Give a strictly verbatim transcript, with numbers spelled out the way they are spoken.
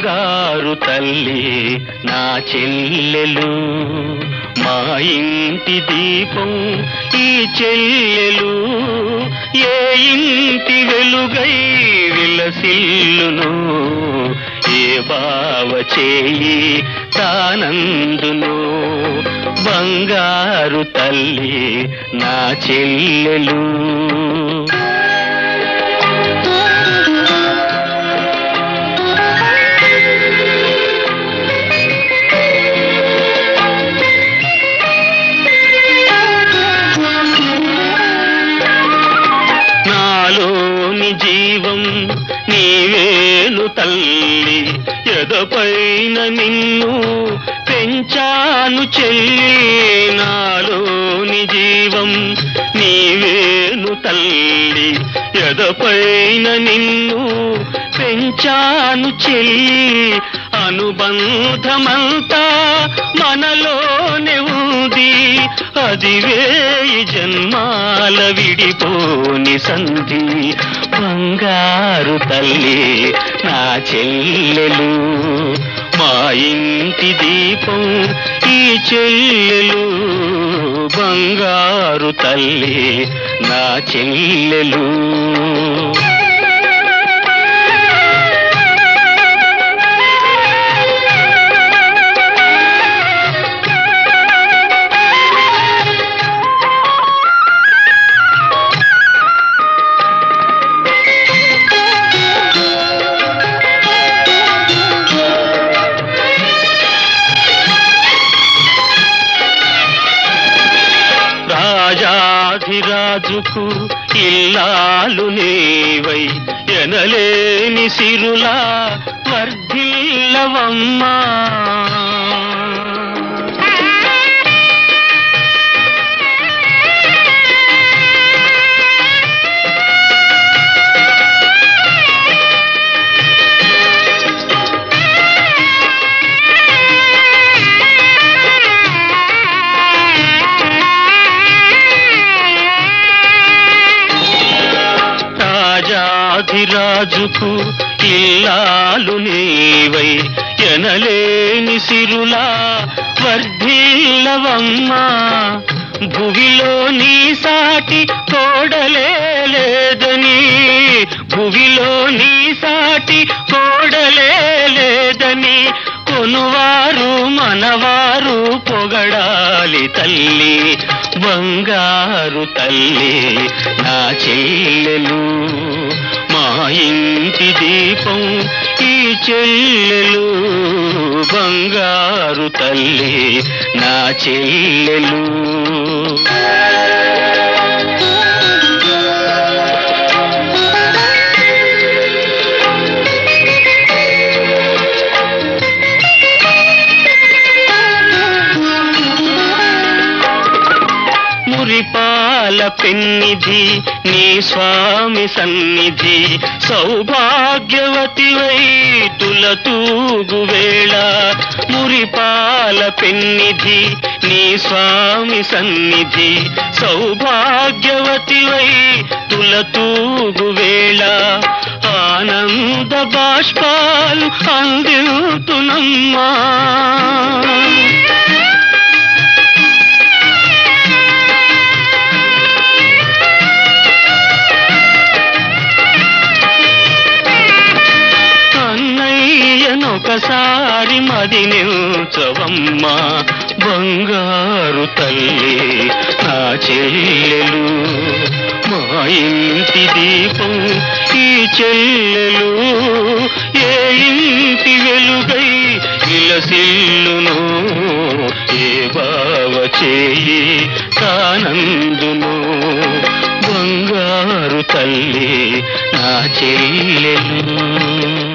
బంగారు తల్లి నా చెల్లెలు, మా ఇంటి దీపం ఈ చెల్లెలు. ఏ ఇంటి వెలుగై విలసిల్లును, ఏ బావ చేయి తానందును. బంగారు తల్లి నా చెల్లెలు. నాలోని జీవం నీవేను తల్లి, ఎదపైన నిన్ను పెంచాను చెల్లి. నాలోని జీవం నీవేను తల్లి, ఎదపైన నిన్ను పెంచాను చెల్లి. అనుబంధమంతా మనలోనే ఉంది, అది వేయి జన్మాల విడిపోని సంధి. బంగారు తల్లి నా చెల్లెలు, మా ఇంటి దీపం ఈ చెల్లెలు. బంగారు తల్లి నా చెల్లెలు. రాజాధిరాజుకు ఇల్లాలు నీవై ఎనలేని సిరులా వర్ధిల్లవమ్మా. రాజాధిరాజుకు ఇల్లాలు నీవై ఎనలేని సిరులా వర్ధిల్లవమ్మా. భువిలో నీ సాటి కోడలే లేదని, భువిలో నీ సాటి కోడలే లేదని కొనువారు మనవారు పొగడాలి తల్లి. బంగారు తల్లి నా చెల్లెలు, మా ఇంటి దీపం ఈ చెల్లెలు. బంగారు తల్లి నా చెల్లెలు. మురిపాల పెన్నిధి నీ స్వామి సన్నిధి, సౌభాగ్యవతివై తులతూగు వేళ. మురిపాల పెన్నిధి నీ స్వామి సన్నిధి, సౌభాగ్యవతివై తులతూగు వేళ. ఆనంద బాష్పాలు అందితునమ్మా. ఒకసారి మది నిల్చవమ్మా. బంగారు తల్లి నా చెల్లెలు, మా ఇంటి దీపం ఈ చెల్లెలు. ఏ ఇంటి వెలుగై విలసిల్లును, ఏ బావ చేయి తానందును. బంగారు తల్లి నా చెల్లెలు.